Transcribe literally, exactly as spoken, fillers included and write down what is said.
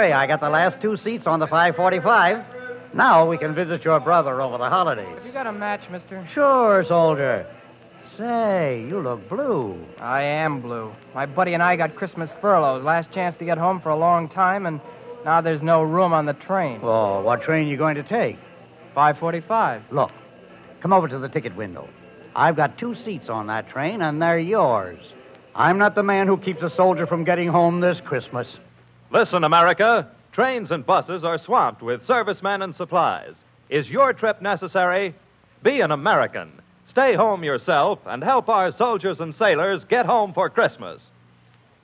say, I got the last two seats on the five forty-five. Now we can visit your brother over the holidays. Have you got a match, mister? Sure, soldier. Say, you look blue. I am blue. My buddy and I got Christmas furloughs. Last chance to get home for a long time, and now there's no room on the train. Oh, what train are you going to take? five forty-five. Look, come over to the ticket window. I've got two seats on that train, and they're yours. I'm not the man who keeps a soldier from getting home this Christmas. Listen, America. Trains and buses are swamped with servicemen and supplies. Is your trip necessary? Be an American. Stay home yourself and help our soldiers and sailors get home for Christmas.